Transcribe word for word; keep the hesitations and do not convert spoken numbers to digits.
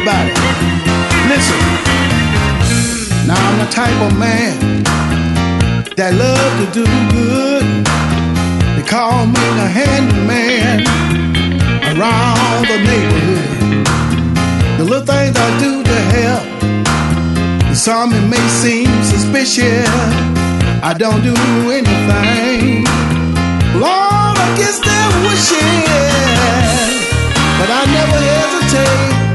everybody. Listen. Now I'm the type of man that love to do good. They call me the handyman around the neighborhood. The little things I do to help, some it may seem suspicious. I don't do anything. Lord, I guess they're wishing, but I never hesitate.